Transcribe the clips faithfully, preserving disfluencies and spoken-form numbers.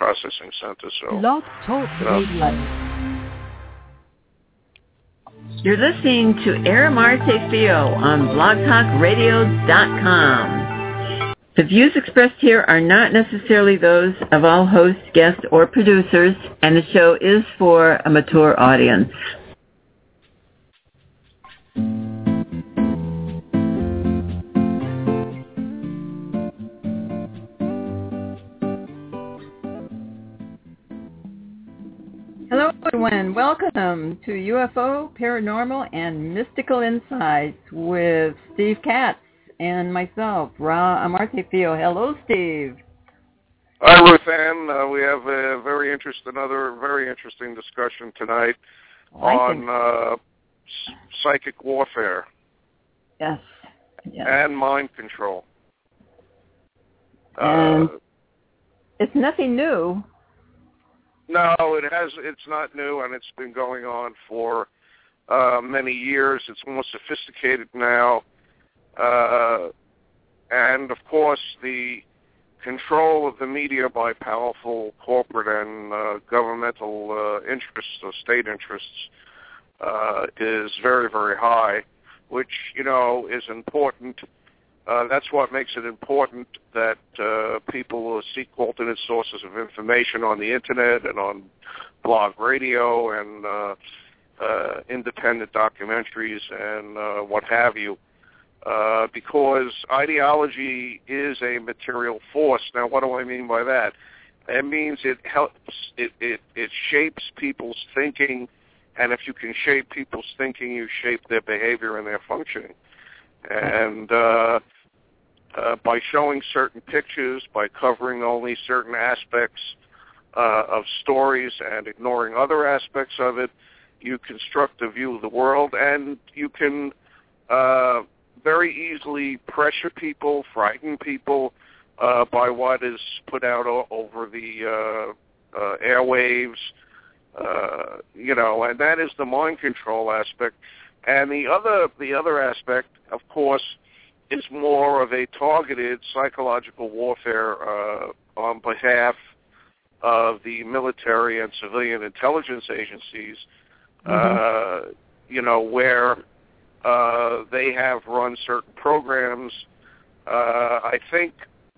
processing center. So, Blog Talk you know. Radio. You're listening to Aramarte Fio on blog talk radio dot com. The views expressed here are not necessarily those of all hosts, guests, or producers, and the show is for a mature audience. Hello, everyone. Welcome to U F O, Paranormal, and Mystical Insights with Steve Katz and myself, Ra Amarte Fio. Hello, Steve. Hi, Ruth Ann. Uh, we have a very interesting, another very interesting discussion tonight I on think- uh, s- psychic warfare Yes. yes. and mind control. And Uh, it's nothing new. No, it has. It's not new, and it's been going on for uh, many years. It's more sophisticated now, uh, and of course, the control of the media by powerful corporate and uh, governmental uh, interests or state interests uh, is very, very high, which you know is important. Uh, that's what makes it important that uh, people will seek alternate sources of information on the Internet and on blog radio and uh, uh, independent documentaries and uh, what have you, uh, because ideology is a material force. Now, what do I mean by that? It means it helps, it, it, it shapes people's thinking, and if you can shape people's thinking, you shape their behavior and their functioning. And uh, uh, by showing certain pictures, by covering only certain aspects uh, of stories and ignoring other aspects of it, you construct a view of the world, and you can uh, very easily pressure people, frighten people uh, by what is put out o- over the uh, uh, airwaves, uh, you know, and that is the mind control aspect. And the other, the other aspect, of course, is more of a targeted psychological warfare uh, on behalf of the military and civilian intelligence agencies, mm-hmm. uh, you know, where uh, they have run certain programs. Uh, I think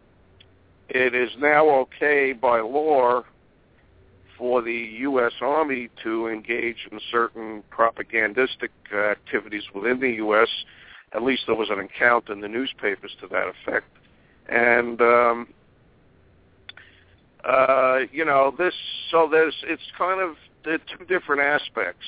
it is now okay by law for the U S Army to engage in certain propagandistic uh, activities within the U S At least there was an account in the newspapers to that effect. And, um, uh, you know, this, so there's, it's kind of the two different aspects.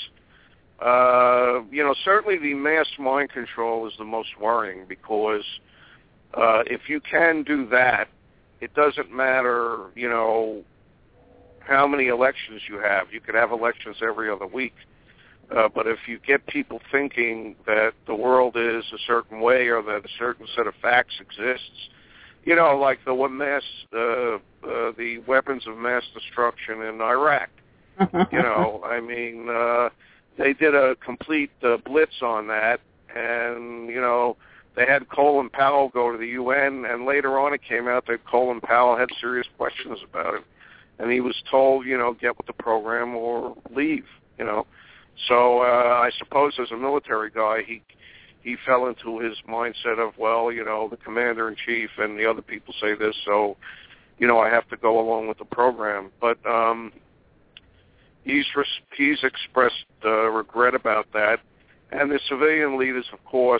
Uh, you know, certainly the mass mind control is the most worrying because uh, if you can do that, it doesn't matter, you know, how many elections you have. You could have elections every other week. Uh, but if you get people thinking that the world is a certain way or that a certain set of facts exists, you know, like the one mass, uh, uh, the weapons of mass destruction in Iraq, you know, I mean, uh, they did a complete uh, blitz on that, and, you know, they had Colin Powell go to the U N, and later on it came out that Colin Powell had serious questions about it. And he was told, you know, get with the program or leave, you know. So uh, I suppose as a military guy, he he fell into his mindset of, well, you know, the commander-in-chief and the other people say this, so, you know, I have to go along with the program. But um, he's res- he's expressed uh, regret about that. And the civilian leaders, of course,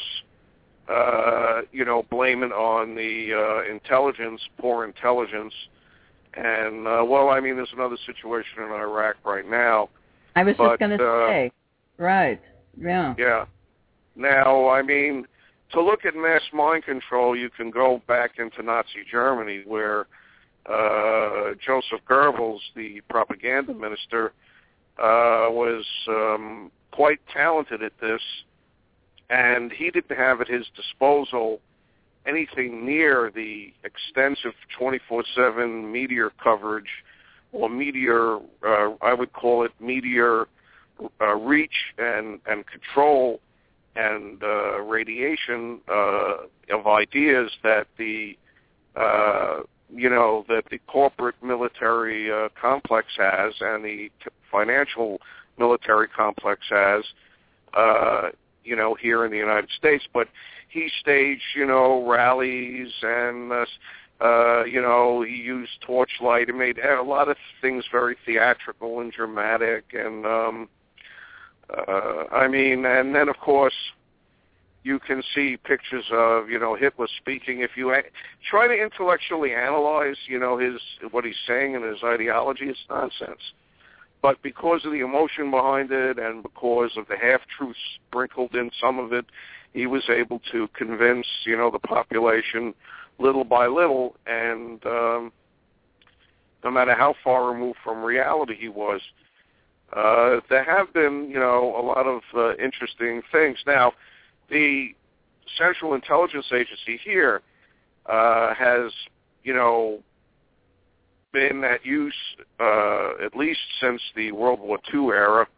uh, you know, blame it on the uh, intelligence, poor intelligence. And, uh, well, I mean, there's another situation in Iraq right now. I was but, just going to uh, say, right, yeah. Yeah. Now, I mean, to look at mass mind control, you can go back into Nazi Germany where uh, Joseph Goebbels, the propaganda minister, uh, was um, quite talented at this, and he didn't have at his disposal anything near the extensive twenty-four seven media coverage or media, uh, I would call it media uh, reach and, and control and uh, radiation uh, of ideas that the uh, you know, that the corporate military uh, complex has and the financial military complex has, uh, you know, here in the United States. But he staged, you know, rallies and, uh, uh, you know, he used torchlight and made a lot of things very theatrical and dramatic. And, um, uh, I mean, and then, of course, you can see pictures of, you know, Hitler speaking. If you try to intellectually analyze, you know, his what he's saying and his ideology, it's nonsense. But because of the emotion behind it and because of the half-truths sprinkled in some of it, he was able to convince, you know, the population little by little. And um, no matter how far removed from reality he was, uh, there have been, you know, a lot of uh, interesting things. Now, the Central Intelligence Agency here uh, has, you know, been at use uh, at least since the World War Two era,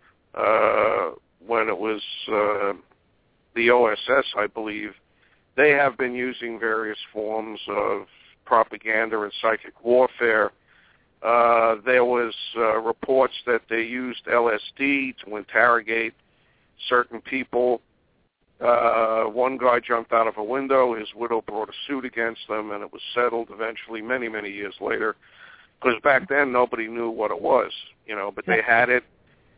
uh, when it was uh, the O S S, I believe. They have been using various forms of propaganda and psychic warfare. Uh, there was uh, reports that they used L S D to interrogate certain people. Uh, one guy jumped out of a window. His widow brought a suit against them, and it was settled eventually many, many years later. Because back then, nobody knew what it was, you know, but they had it.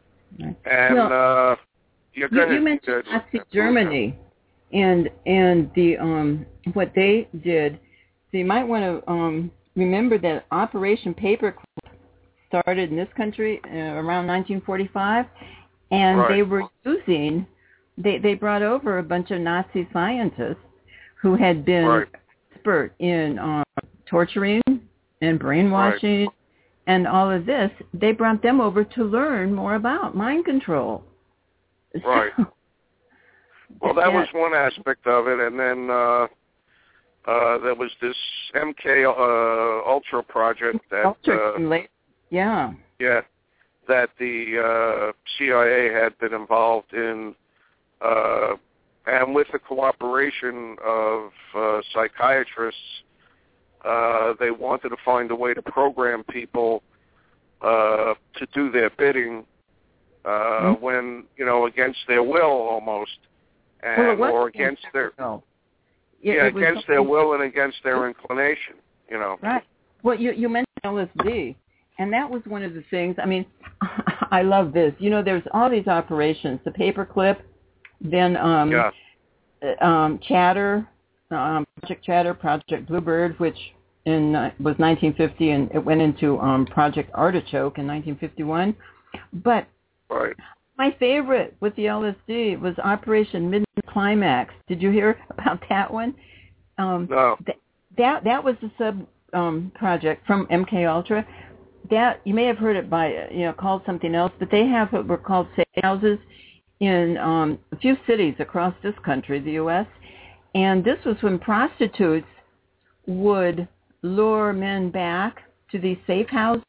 And, well, uh, yeah, you, ahead. you mentioned Nazi Germany and, and the, um, what they did. So you might want to, um, remember that Operation Paperclip started in this country uh, around nineteen forty-five, and right. they were using... They they brought over a bunch of Nazi scientists who had been right. expert in um, torturing and brainwashing right. and all of this. They brought them over to learn more about mind control. Right. Well, that was one aspect of it, and then uh, uh, there was this M K uh, Ultra project that Ultra, uh, yeah, yeah, that the uh, C I A had been involved in. Uh, and with the cooperation of uh, psychiatrists, uh, they wanted to find a way to program people uh, to do their bidding uh, mm-hmm. when, you know, against their will almost, and well, or against their will. yeah, yeah against their will and against their inclination, you know. Right. Well, you you mentioned L S D, and that was one of the things. I mean, I love this. You know, there's all these operations, the paperclip. Then um, yeah. um, Chatter, um, Project Chatter, Project Bluebird, which in uh, was nineteen fifty, and it went into um, Project Artichoke in nineteen fifty-one. But right. my favorite with the L S D was Operation Midnight Climax. Did you hear about that one? Um, no. Th- that that was the sub um, project from M K Ultra. That you may have heard it by you know called something else, but they have what were called safe houses in um, a few cities across this country, the U S, and this was when prostitutes would lure men back to these safe houses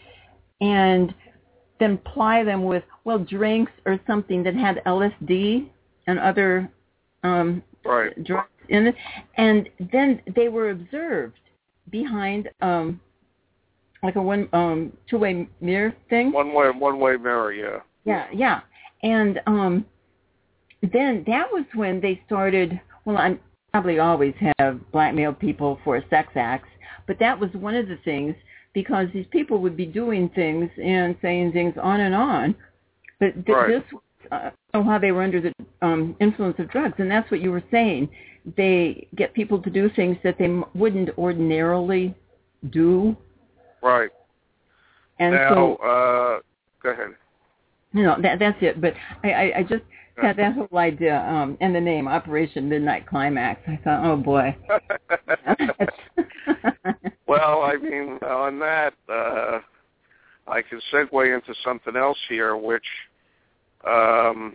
and then ply them with, well, drinks or something that had L S D and other um, right. drugs in it, and then they were observed behind um, like a one um, two-way mirror thing. One-way, one-way mirror, yeah. Yeah, yeah. And um, then that was when they started, well, I probably always have blackmailed people for sex acts, but that was one of the things because these people would be doing things and saying things on and on. But th- right. this was uh, know how they were under the um, influence of drugs, and that's what you were saying. They get people to do things that they m- wouldn't ordinarily do. Right. And now, so, uh, go ahead. No, that, that's it. But I, I, I just had that whole idea um, and the name, Operation Midnight Climax. I thought, oh, boy. Well, I mean, on that, uh, I can segue into something else here, which um,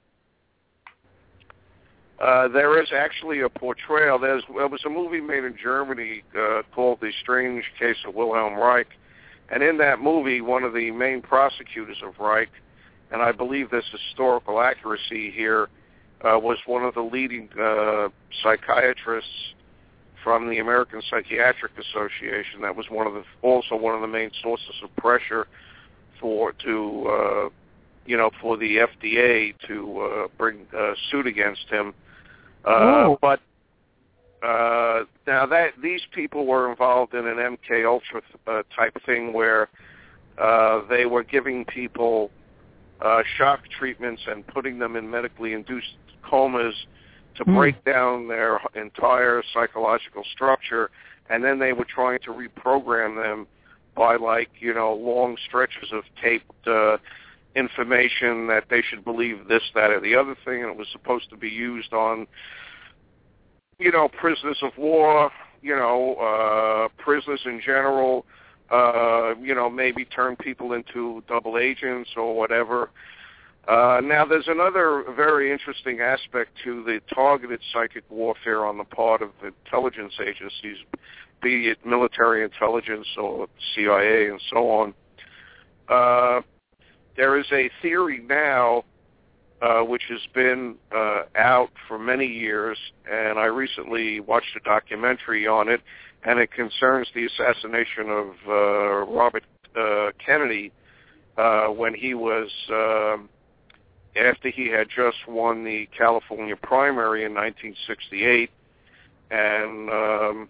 uh, there is actually a portrayal. There's, there was a movie made in Germany uh, called The Strange Case of Wilhelm Reich. And in that movie, one of the main prosecutors of Reich, and I believe there's historical accuracy here, uh, was one of the leading uh, psychiatrists from the American Psychiatric Association. That was one of the also one of the main sources of pressure for to uh, you know for the F D A to uh, bring a suit against him. Uh, oh. But uh, now that these people were involved in an M K Ultra uh, type thing where uh, they were giving people uh, shock treatments and putting them in medically induced comas to Mm. break down their entire psychological structure, and then they were trying to reprogram them by, like, you know, long stretches of taped uh, information that they should believe this, that, or the other thing, and it was supposed to be used on, you know, prisoners of war, you know, uh, prisoners in general, uh, you know, maybe turn people into double agents or whatever. Uh, now, there's another very interesting aspect to the targeted psychic warfare on the part of intelligence agencies, be it military intelligence or C I A and so on. Uh, there is a theory now uh, which has been uh, out for many years, and I recently watched a documentary on it, and it concerns the assassination of uh, Robert uh, Kennedy uh, when he was... Uh, after he had just won the California primary in nineteen sixty-eight, and um,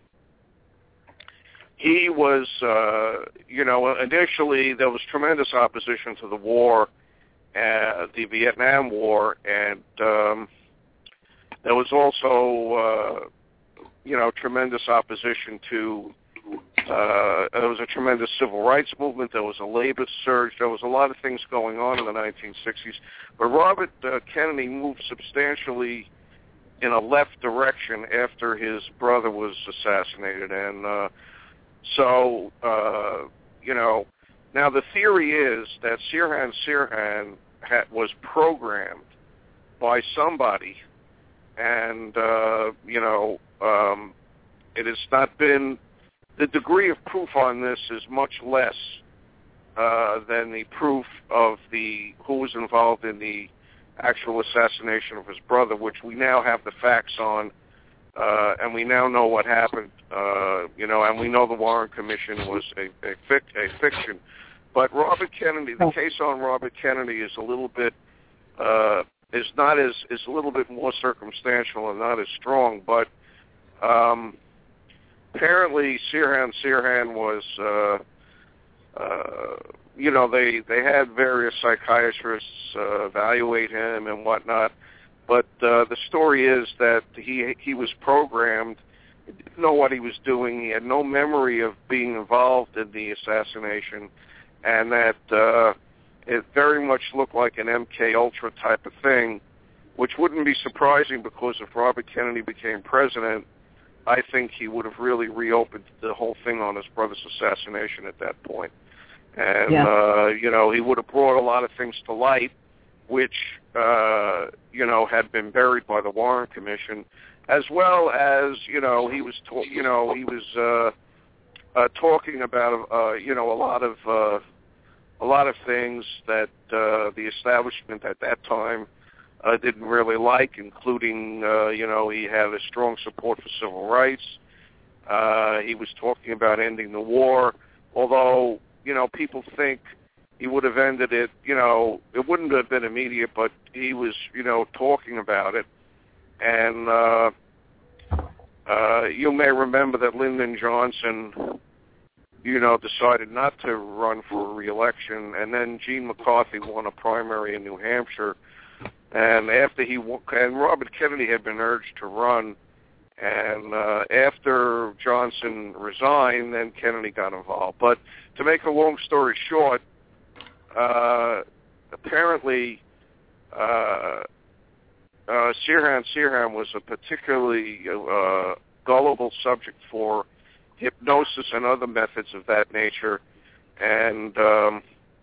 he was, uh, you know, initially there was tremendous opposition to the war, uh, the Vietnam War, and um, there was also, uh, you know, tremendous opposition to, uh, there was a tremendous civil rights movement, there was a labor surge, there was a lot of things going on in the nineteen sixties. But Robert uh, Kennedy moved substantially in a left direction after his brother was assassinated. And uh, so, uh, you know, now the theory is that Sirhan Sirhan ha- was programmed by somebody, and, uh, you know, um, it has not been, the degree of proof on this is much less Uh, than the proof of the who was involved in the actual assassination of his brother, which we now have the facts on, uh, and we now know what happened. Uh, you know, and we know the Warren Commission was a, a, fic- a fiction. But Robert Kennedy, the case on Robert Kennedy is a little bit uh, is not as is a little bit more circumstantial and not as strong. But um, apparently, Sirhan Sirhan was. Uh, Uh, you know, they, they had various psychiatrists uh, evaluate him and whatnot, but uh, the story is that he he was programmed, he didn't know what he was doing, he had no memory of being involved in the assassination, and that uh, it very much looked like an M K Ultra type of thing, which wouldn't be surprising because if Robert Kennedy became president, I think he would have really reopened the whole thing on his brother's assassination at that point. And, yeah. uh, you know, he would have brought a lot of things to light, which, uh, you know, had been buried by the Warren Commission, as well as, you know, he was, ta- you know, he was uh, uh, talking about, uh, you know, a lot of, uh, a lot of things that uh, the establishment at that time uh, didn't really like, including, uh, you know, he had a strong support for civil rights. Uh, he was talking about ending the war, although, you know, people think he would have ended it, you know, it wouldn't have been immediate, but he was, you know, talking about it. And uh, uh, you may remember that Lyndon Johnson, you know, decided not to run for re-election, and then Gene McCarthy won a primary in New Hampshire. And after he, and Robert Kennedy had been urged to run, and uh, after Johnson resigned, then Kennedy got involved. But to make a long story short, uh, apparently uh, uh, Sirhan Sirhan was a particularly uh, gullible subject for hypnosis and other methods of that nature. And um,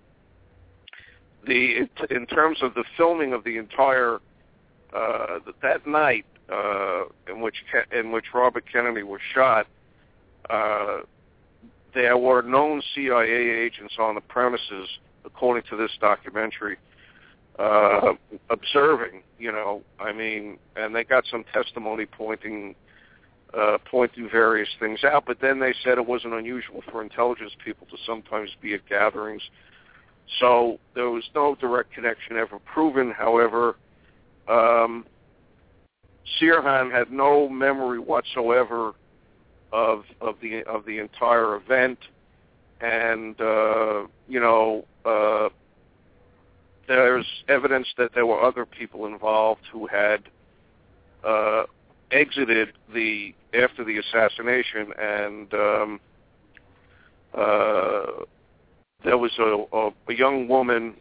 the in terms of the filming of the entire uh, that night uh, in which in which Robert Kennedy was shot, uh, there were known C I A agents on the premises, according to this documentary, uh, observing. You know, I mean, and they got some testimony pointing uh, pointing various things out. But then they said it wasn't unusual for intelligence people to sometimes be at gatherings. So there was no direct connection ever proven. However, um, Sirhan had no memory whatsoever of of the of the entire event, and uh, you know, uh, there's evidence that there were other people involved who had uh, exited the after the assassination, and um, uh, there was a, a, a young woman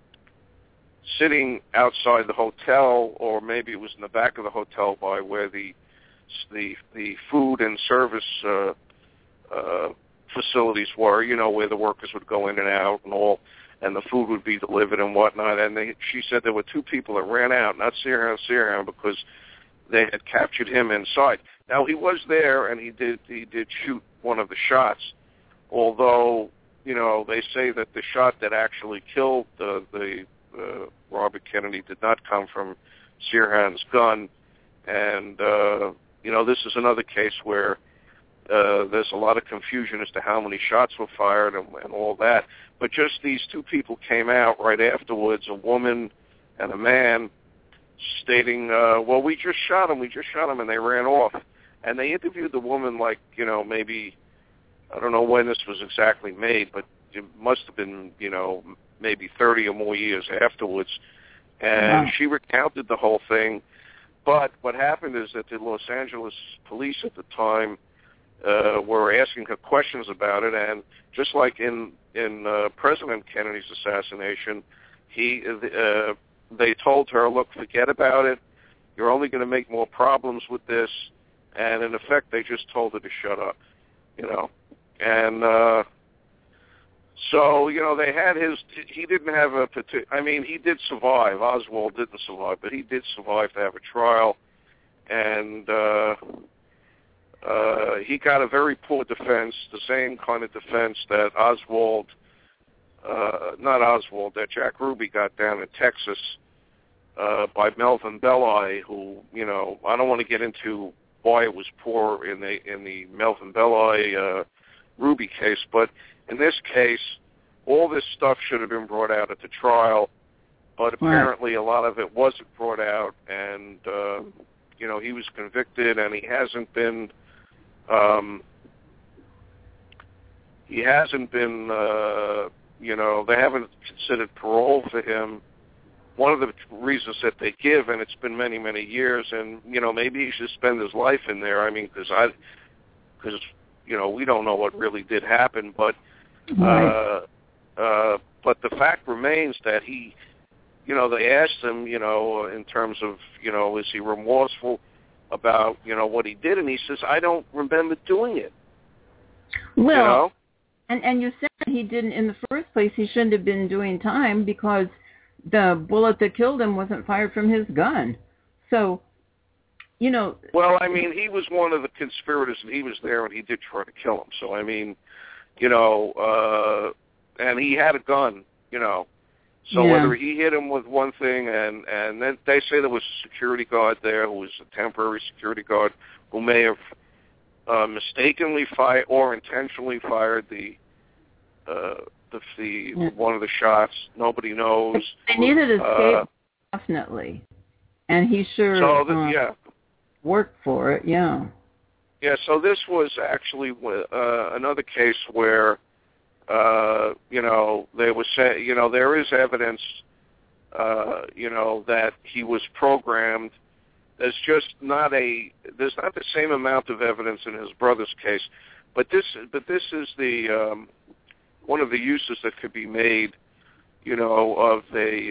sitting outside the hotel, or maybe it was in the back of the hotel by where the the the food and service uh, uh, facilities were, you know, where the workers would go in and out and all, and the food would be delivered and whatnot. And they, she said there were two people that ran out, not Sirhan Sirhan, because they had captured him inside. Now, he was there, and he did he did shoot one of the shots, although, you know, they say that the shot that actually killed the, the uh, Robert Kennedy did not come from Sirhan's gun. And, uh, you know, this is another case where uh, there's a lot of confusion as to how many shots were fired and, and all that. But just these two people came out right afterwards, a woman and a man, stating, uh, well, we just shot him, we just shot him, and they ran off. And they interviewed the woman like, you know, maybe, I don't know when this was exactly made, but it must have been, you know, maybe thirty or more years afterwards. And wow. She recounted the whole thing. But what happened is that the Los Angeles police at the time uh, were asking her questions about it, and just like in, in uh, President Kennedy's assassination, he uh, they told her, look, forget about it. You're only going to make more problems with this. And, in effect, they just told her to shut up, you know. And uh, so, you know, they had his – he didn't have a – I mean, he did survive. Oswald didn't survive, but he did survive to have a trial. And uh, uh, he got a very poor defense, the same kind of defense that Oswald uh, – not Oswald, that Jack Ruby got down in Texas uh, by Melvin Belli, who, you know, I don't want to get into why it was poor in the in the Melvin Belli uh, Ruby case, but in this case, all this stuff should have been brought out at the trial, but apparently right. a lot of it wasn't brought out, and uh, you know, he was convicted, and he hasn't been um, he hasn't been uh, you know, they haven't considered parole for him. One of the reasons that they give, and it's been many, many years, and, you know, maybe he should spend his life in there. I mean, because I, because, you know, we don't know what really did happen, but, right. uh, uh, but the fact remains that he, you know, they asked him, you know, in terms of, you know, is he remorseful about, you know, what he did, and he says, I don't remember doing it. Well, you know? and, and you said he didn't, in the first place, he shouldn't have been doing time because the bullet that killed him wasn't fired from his gun. So, you know... Well, I mean, he was one of the conspirators, and he was there, and he did try to kill him. So, I mean, you know, uh, and he had a gun, you know. So yeah. Whether he hit him with one thing, and, and then they say there was a security guard there who was a temporary security guard who may have uh, mistakenly fired or intentionally fired the... Uh, The, the yeah. one of the shots. Nobody knows. They needed escape, uh, definitely, and he sure so the, uh, yeah. worked for it. Yeah. Yeah. So this was actually uh, another case where, uh, you know, they was say, you know, there is evidence, uh, you know, that he was programmed. There's just not a there's not the same amount of evidence in his brother's case, but this but this is the um, one of the uses that could be made, you know, of a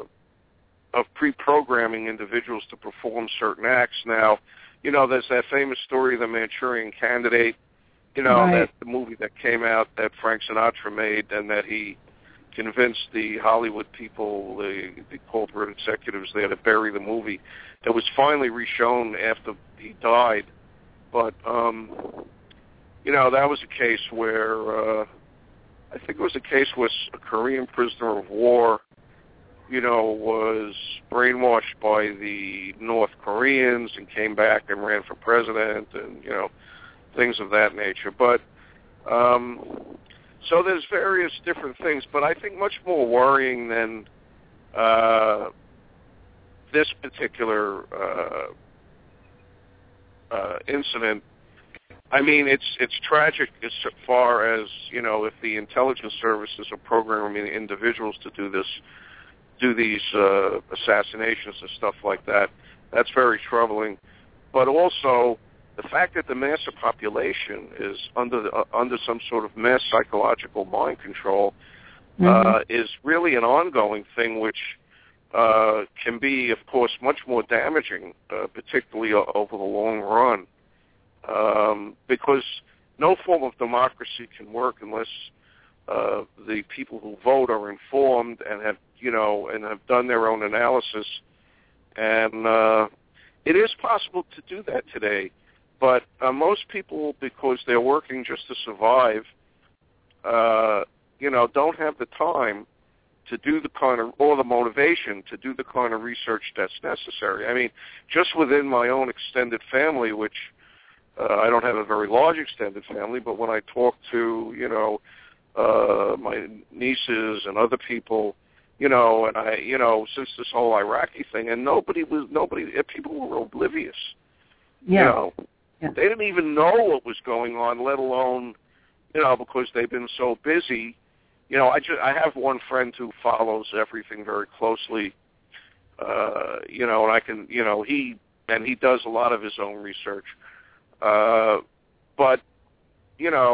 uh, of pre-programming individuals to perform certain acts. Now, you know, there's that famous story of the Manchurian Candidate, you know, right. that the movie that came out that Frank Sinatra made, and that he convinced the Hollywood people, the, the corporate executives there, to bury the movie. It was finally reshown after he died, but um, you know, that was a case where. Uh, I think it was a case with a Korean prisoner of war you know, was brainwashed by the North Koreans and came back and ran for president and, you know, things of that nature. But, um, so there's various different things, but I think much more worrying than uh, this particular uh, uh, incident. I mean, it's it's tragic as far as, you know, if the intelligence services are programming individuals to do this, do these uh, assassinations and stuff like that. That's very troubling. But also, the fact that the massive population is under the, uh, under some sort of mass psychological mind control uh, mm-hmm. is really an ongoing thing, which uh, can be, of course, much more damaging, uh, particularly over the long run. Um, because no form of democracy can work unless uh, the people who vote are informed and have, you know, and have done their own analysis. And uh, it is possible to do that today, but uh, most people, because they're working just to survive, uh, you know, don't have the time to do the kind of, or the motivation to do the kind of research that's necessary. I mean, just within my own extended family, which Uh, I don't have a very large extended family, but when I talk to, you know, uh, my nieces and other people, you know, and I, you know, since this whole Iraqi thing, and nobody was, nobody, people were oblivious. Yeah. You know, yeah. They didn't even know what was going on, let alone, you know, because they've been so busy. You know, I just, I have one friend who follows everything very closely, uh, you know, and I can, you know, he, and he does a lot of his own research. Uh, but, you know,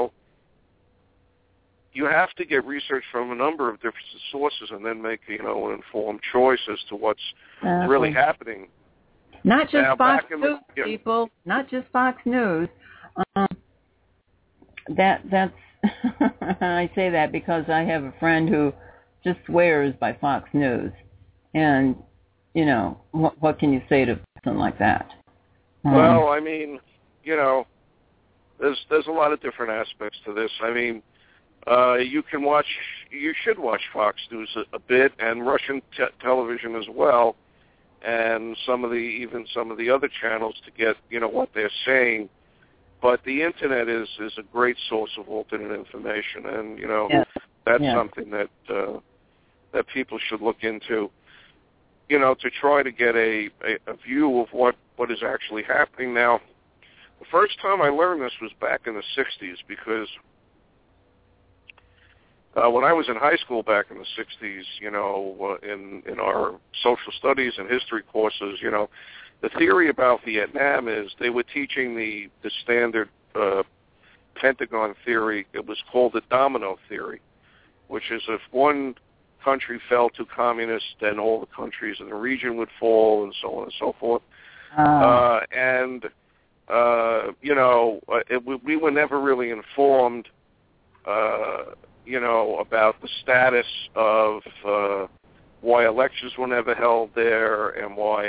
you have to get research from a number of different sources and then make, you know, an informed choice as to what's uh, really happening. Not just now, Fox the, News, yeah. people. Not just Fox News. Um, that that's I say that because I have a friend who just swears by Fox News, and you know, what, what can you say to something like that? Um, well, I mean. You know, there's there's a lot of different aspects to this. I mean, uh, you can watch, you should watch Fox News a, a bit, and Russian te- television as well, and some of the even some of the other channels to get, you know, what they're saying. But the internet is is a great source of alternate information, and you know, yeah. that's yeah. something that uh, that people should look into. You know, to try to get a, a, a view of what, what is actually happening now. The first time I learned this was back in the sixties because uh, when I was in high school back in the sixties, you know, uh, in, in our social studies and history courses, you know, the theory about Vietnam is they were teaching the, the standard uh, Pentagon theory. It was called the domino theory, which is if one country fell to communist, then all the countries in the region would fall and so on and so forth. Uh. Uh, and... Uh, you know, it, we were never really informed, uh, you know, about the status of uh, why elections were never held there and why,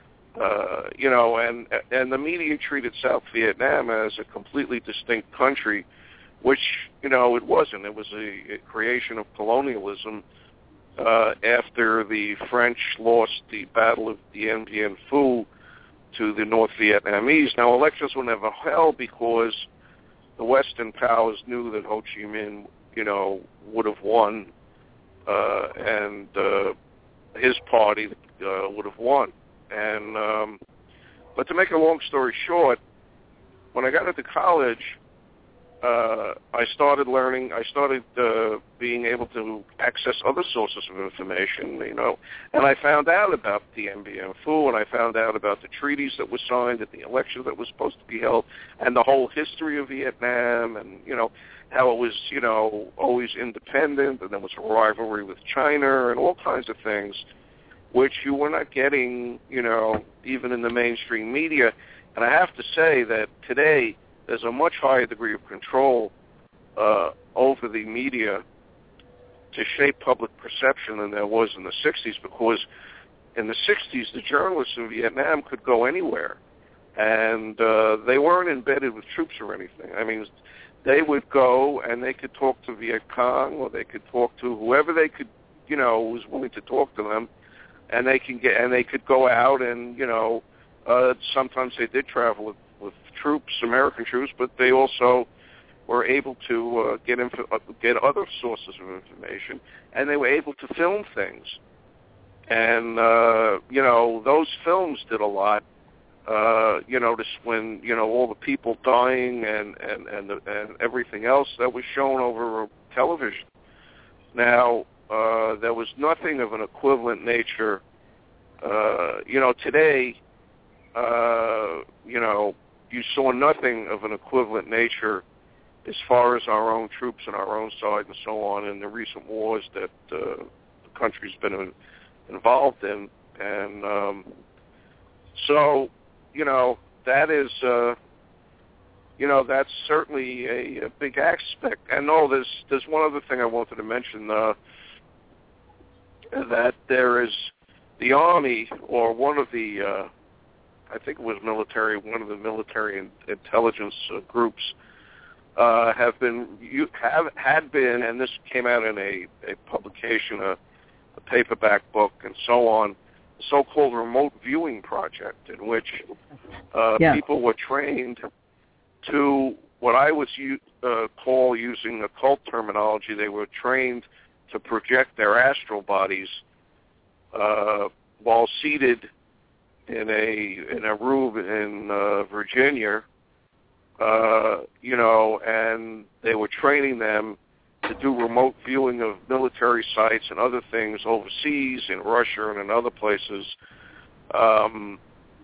uh, you know, and and the media treated South Vietnam as a completely distinct country, which, you know, it wasn't. It was a, a creation of colonialism uh, after the French lost the Battle of Dien Bien Phu to the North Vietnamese. Now, elections were never held because the Western powers knew that Ho Chi Minh, you know, would have won, uh, and uh, his party uh, would have won. And um, but to make a long story short, when I got into college, uh, I started learning. I started uh, being able to access other sources of information, you know, and I found out about the Dien Bien Phu, and I found out about the treaties that were signed and the elections that were supposed to be held, and the whole history of Vietnam, and you know how it was, you know, always independent, and there was a rivalry with China, and all kinds of things, which you were not getting, you know, even in the mainstream media. And I have to say that today, there's a much higher degree of control uh, over the media to shape public perception than there was in the sixties, because in the sixties, the journalists in Vietnam could go anywhere, and uh, they weren't embedded with troops or anything. I mean, they would go and they could talk to Viet Cong, or they could talk to whoever they could you know, was willing to talk to them, and they can get and they could go out and, you know, uh, sometimes they did travel with, with troops, American troops, but they also were able to uh, get inf- get other sources of information, and they were able to film things. And, uh, you know, those films did a lot, uh, you know, just when, you know, all the people dying and, and, and, and everything else that was shown over television. Now, uh, there was nothing of an equivalent nature. Uh, you know, today, uh, you know, you saw nothing of an equivalent nature as far as our own troops and our own side and so on in the recent wars that uh, the country's been in, involved in. And um, so, you know, that is, uh, you know, that's certainly a, a big aspect. And no, there's, there's one other thing I wanted to mention, uh, that there is the Army, or one of the, uh, I think it was military, one of the military in, intelligence uh, groups, Uh, have been you have had been, and this came out in a, a publication, a, a paperback book, and so on, the so-called remote viewing project, in which uh, yeah. people were trained to what I would uh, call, using occult terminology, they were trained to project their astral bodies uh, while seated in a in a room in uh, Virginia. Uh, you know, and they were training them to do remote viewing of military sites and other things overseas, in Russia and in other places. Um,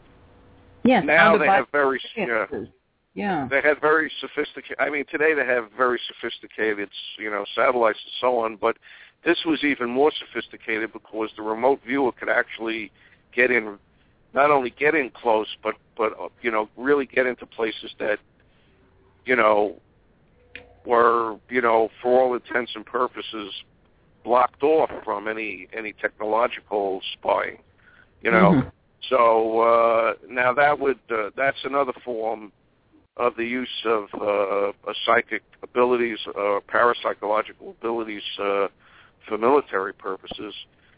yes, now they have very, yeah, yeah, they have very sophisticated. I mean, today they have very sophisticated, you know, satellites and so on. But this was even more sophisticated because the remote viewer could actually get in, not only get in close, but but you know, really get into places that, you know, were, you know, for all intents and purposes, blocked off from any any technological spying, you know. Mm-hmm. So uh, now that would uh, that's another form of the use of uh, psychic abilities, uh, parapsychological abilities uh, for military purposes,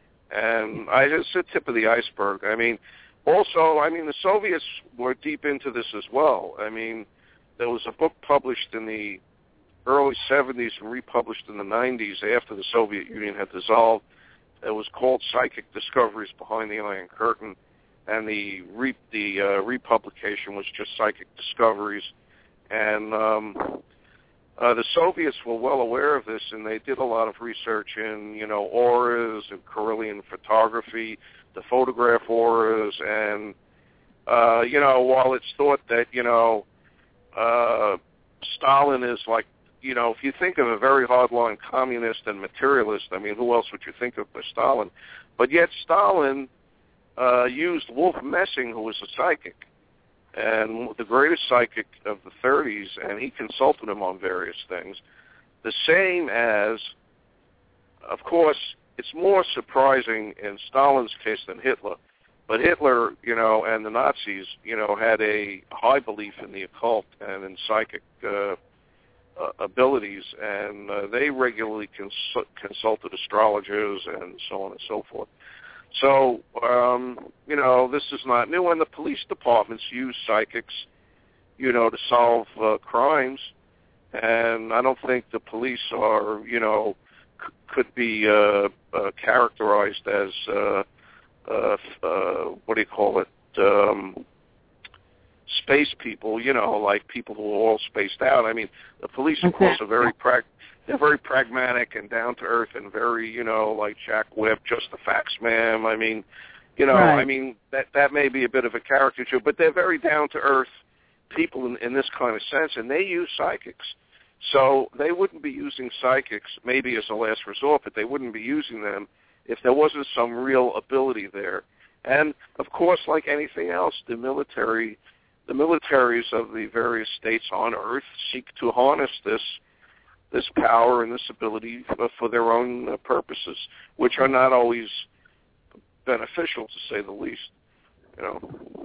and I, it's the tip of the iceberg. I mean, also, I mean, the Soviets were deep into this as well. I mean, there was a book published in the early seventies and republished in the nineties after the Soviet Union had dissolved. It was called Psychic Discoveries Behind the Iron Curtain, and the re, the uh, republication was just Psychic Discoveries. And um, uh, the Soviets were well aware of this, and they did a lot of research in, you know, auras and Kirlian photography, to photograph auras, and, uh, you know, while it's thought that, you know, Uh, Stalin is like, you know, if you think of a very hardline communist and materialist, I mean, who else would you think of but Stalin? But yet Stalin uh, used Wolf Messing, who was a psychic, and the greatest psychic of the thirties, and he consulted him on various things. The same as, of course, it's more surprising in Stalin's case than Hitler. But Hitler, you know, and the Nazis, you know, had a high belief in the occult and in psychic uh, uh, abilities, and uh, they regularly cons- consulted astrologers and so on and so forth. So, um, you know, this is not new, and the police departments use psychics, you know, to solve uh, crimes, and I don't think the police are, you know, c- could be uh, uh, characterized as Uh, Uh, uh, what do you call it, um, space people, you know, like people who are all spaced out. I mean, the police, of okay. course, are very prag- they're very pragmatic and down-to-earth and very, you know, like Jack Webb, just the facts, ma'am. I mean, you know, right. I mean, that that may be a bit of a caricature, but they're very down-to-earth people in, in this kind of sense, and they use psychics. So they wouldn't be using psychics maybe as a last resort, but they wouldn't be using them if there wasn't some real ability there. And, of course, like anything else, the military, the militaries of the various states on Earth seek to harness this this power and this ability for, for their own uh, purposes, which are not always beneficial, to say the least. You know.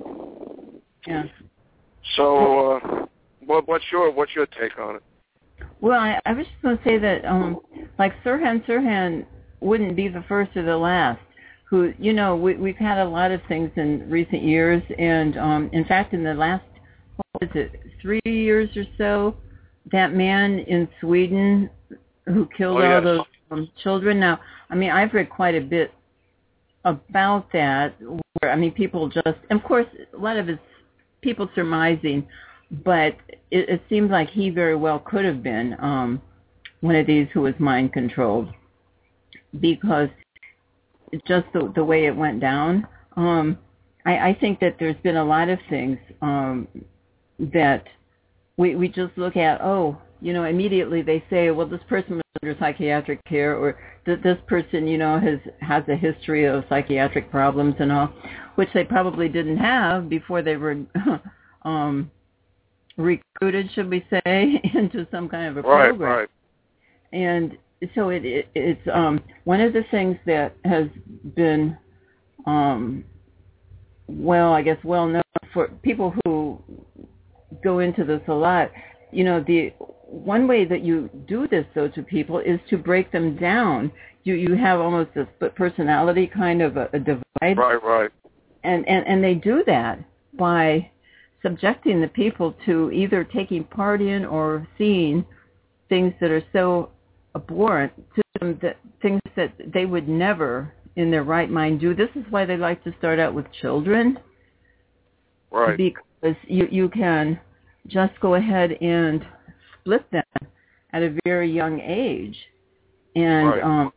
Yeah. So, uh, what, what's your what's your take on it? Well, I, I was just going to say that, um, like Sirhan Sirhan wouldn't be the first or the last. Who, you know, we, we've had a lot of things in recent years, and um, in fact, in the last, what is it, three years or so, that man in Sweden who killed oh, all yes. those um, children. Now, I mean, I've read quite a bit about that, where, I mean, people just, of course, a lot of it's people surmising, but it, it seems like he very well could have been um, one of these who was mind-controlled, because just the, the way it went down. Um, I, I think that there's been a lot of things um, that we we just look at, oh, you know, immediately they say, well, this person was under psychiatric care, or th- this person, you know, has, has a history of psychiatric problems and all, which they probably didn't have before they were um, recruited, should we say, into some kind of a right, program. Right, right. And so it, it it's um, one of the things that has been, um, well, I guess well known for people who go into this a lot. You know, the one way that you do this, though, to people is to break them down. You you have almost a split personality kind of a, a divide. Right, right. And, and and they do that by subjecting the people to either taking part in or seeing things that are so abhorrent to them, that things that they would never in their right mind do. This is why they like to start out with children. Right. Because you, you can just go ahead and split them at a very young age. And right. um,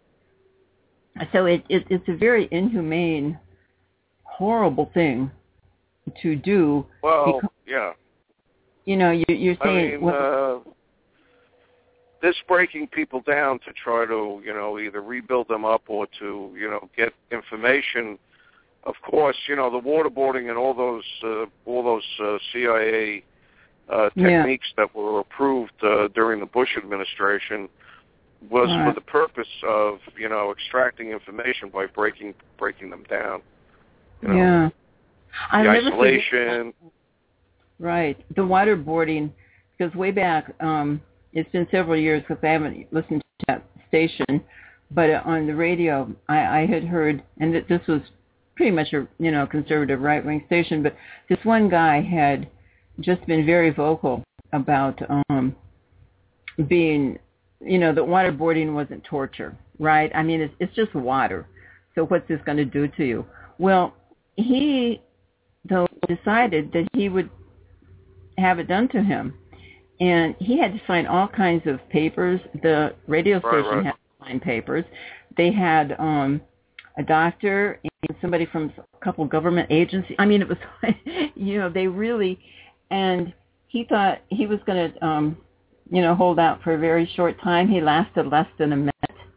so it, it, it's a very inhumane, horrible thing to do. Well, because, yeah. You know, you, you're saying... I mean, well, uh, this breaking people down to try to, you know, either rebuild them up or to, you know, get information. Of course, you know, the waterboarding and all those uh, all those uh, C I A uh, techniques yeah. that were approved uh, during the Bush administration was right. for the purpose of, you know, extracting information by breaking breaking them down. You know, yeah. The I isolation. Right. The waterboarding, because way back, um, it's been several years because I haven't listened to that station, but on the radio I, I had heard, and that this was pretty much a, you know, conservative right-wing station, but this one guy had just been very vocal about um, being, you know, that waterboarding wasn't torture, right? I mean, it's, it's just water. So what's this going to do to you? Well, he, though, decided that he would have it done to him. And he had to sign all kinds of papers. The radio station right, right. had to sign papers. They had um, a doctor and somebody from a couple government agencies. I mean, it was, you know, they really, and he thought he was going to, um, you know, hold out for a very short time. He lasted less than a minute.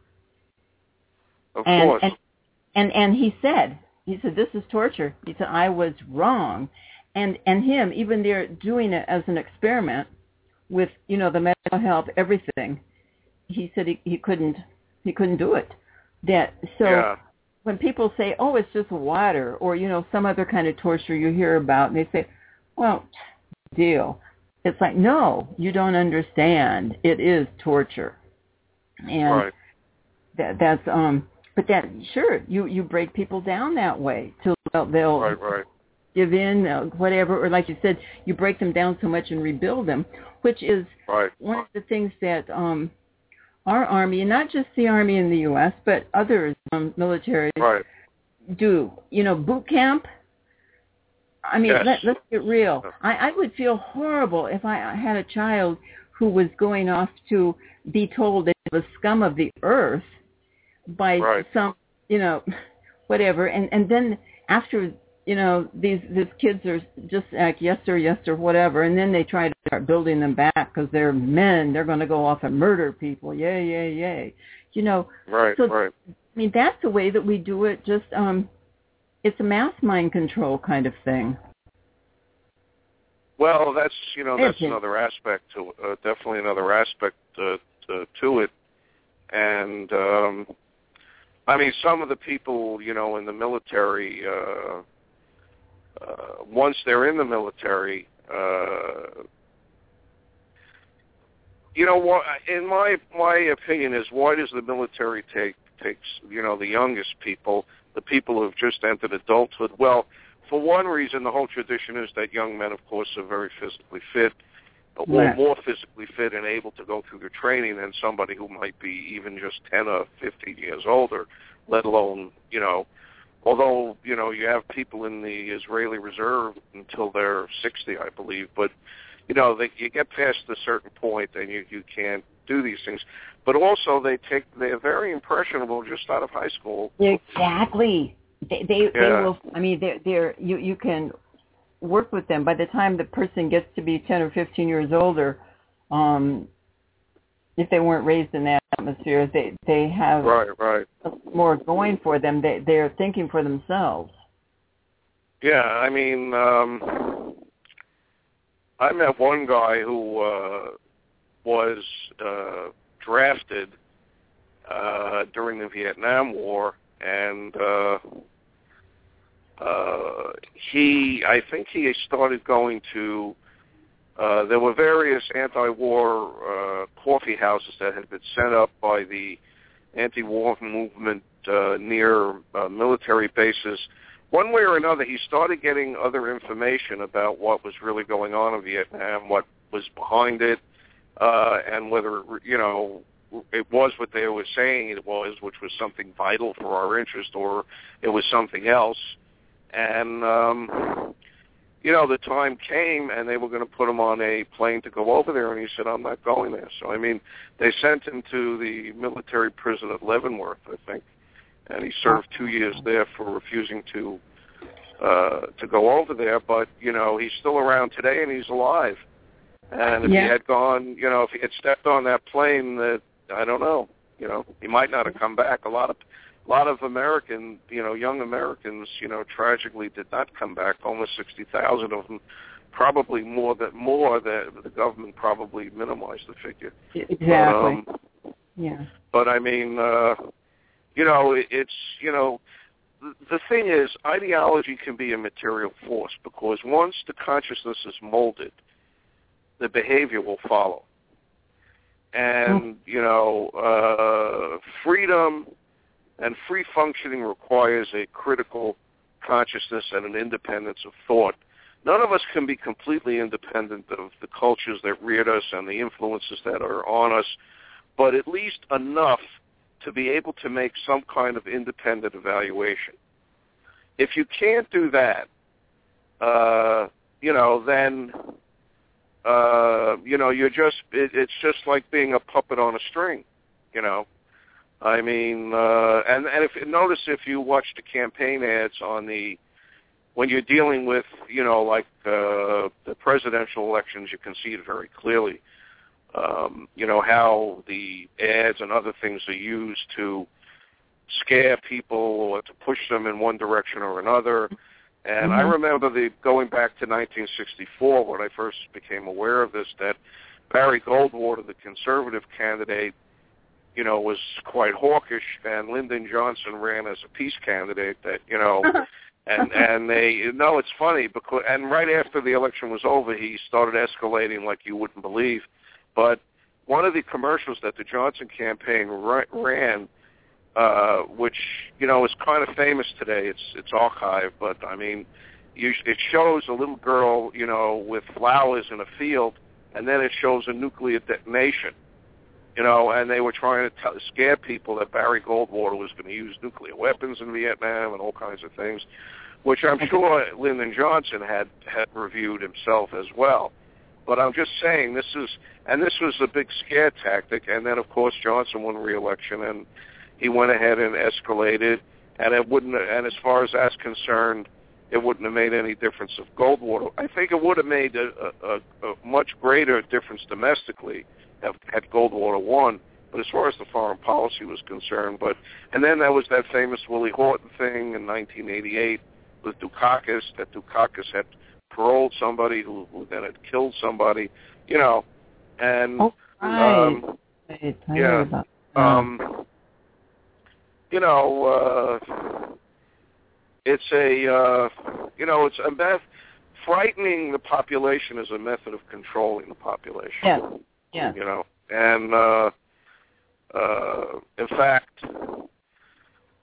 Of and, course. And, and, and he said, he said, this is torture. He said, I was wrong. And, and him, even they're doing it as an experiment, with, you know, the medical help, everything, he said he, he couldn't he couldn't do it. That so yeah. when people say, oh, it's just water, or, you know, some other kind of torture you hear about, and they say, well, deal. It's like, no, you don't understand. It is torture. And right. that that's um but that sure, you, you break people down that way till they'll right, right. give in, uh, whatever, or like you said, you break them down so much and rebuild them, which is right. one of the things that um, our Army, and not just the Army in the U S, but other um, militaries right. do. You know, boot camp, I mean, yes. let, let's get real. I, I would feel horrible if I had a child who was going off to be told that it was scum of the earth by right. some, you know, whatever, and, and then after, you know, these these kids are just like, yes, sir, yes, sir, whatever. And then they try to start building them back because they're men. They're going to go off and murder people. Yay, yay, yay. You know, right, so, right. I mean, that's the way that we do it. Just, um, it's a mass mind control kind of thing. Well, that's, you know, that's Okay. another aspect to uh, definitely another aspect uh, to, to it. And, um, I mean, some of the people, you know, in the military, uh, Uh, once they're in the military, uh, you know, what? In my my opinion, is why does the military take takes, you know, the youngest people, the people who have just entered adulthood. Well, for one reason, the whole tradition is that young men, of course, are very physically fit, or Yeah. more physically fit and able to go through the training than somebody who might be even just ten or fifteen years older, let alone, you know, although, you know, you have people in the Israeli reserve until they're sixty, I believe, but, you know, they, you get past a certain point and you, you can't do these things. But also they take, they're very impressionable just out of high school. Exactly. They, they, Yeah. they will, I mean, they're, they're, you, you can work with them. By the time the person gets to be ten or fifteen years older, um, if they weren't raised in that atmosphere, they, they have Right, right. more going for them. They, they're thinking for themselves. Yeah, I mean, um, I met one guy who uh, was uh, drafted uh, during the Vietnam War, and uh, uh, he, I think he started going to, uh, there were various anti-war uh, coffee houses that had been set up by the anti-war movement uh, near uh, military bases. One way or another, he started getting other information about what was really going on in Vietnam, what was behind it, uh, and whether, you know, it was what they were saying it was, which was something vital for our interest, or it was something else. And, um, you know, the time came, and they were going to put him on a plane to go over there, and he said, I'm not going there. So, I mean, they sent him to the military prison at Leavenworth, I think, and he served two years there for refusing to uh, to go over there. But, you know, he's still around today, and he's alive. And if Yeah. he had gone, you know, if he had stepped on that plane, that I don't know, you know, he might not have come back. A lot of a lot of American, you know, young Americans, you know, tragically did not come back. Almost sixty thousand of them, probably more than more that the government probably minimized the figure. Exactly. But, um, yeah. But I mean, uh, you know, it, it's you know, the, the thing is, ideology can be a material force because once the consciousness is molded, the behavior will follow. And, you know, uh, freedom and free functioning requires a critical consciousness and an independence of thought. None of us can be completely independent of the cultures that reared us and the influences that are on us, but at least enough to be able to make some kind of independent evaluation. If you can't do that, uh, you know, then... Uh, you know, you're just, it, it's just like being a puppet on a string, you know. I mean, uh, and, and if notice if you watch the campaign ads on the, when you're dealing with, you know, like uh, the presidential elections, you can see it very clearly, um, you know, how the ads and other things are used to scare people or to push them in one direction or another. And mm-hmm. I remember the going back to nineteen sixty-four when I first became aware of this, that Barry Goldwater, the conservative candidate, you know, was quite hawkish, and Lyndon Johnson ran as a peace candidate. That you know, and and they you know it's funny because and right after the election was over, he started escalating like you wouldn't believe. But one of the commercials that the Johnson campaign ran. Uh, which, you know, is kind of famous today. It's it's archived, but, I mean, you, it shows a little girl, you know, with flowers in a field, and then it shows a nuclear detonation, you know, and they were trying to t- scare people that Barry Goldwater was going to use nuclear weapons in Vietnam and all kinds of things, which I'm sure Lyndon Johnson had, had reviewed himself as well. But I'm just saying this is, and this was a big scare tactic, and then, of course, Johnson won re-election, and he went ahead and escalated, and it wouldn't. And as far as that's concerned, it wouldn't have made any difference of Goldwater. I think it would have made a, a, a much greater difference domestically had, had Goldwater won. But as far as the foreign policy was concerned, but and then there was that famous Willie Horton thing in nineteen eighty-eight with Dukakis, that Dukakis had paroled somebody who, who then had killed somebody, you know, and oh, right. um, right. yeah. About, um, You know, uh, it's a, uh, you know, it's a meth- frightening the population is a method of controlling the population. Yeah, yeah. You know, and uh, uh, in fact,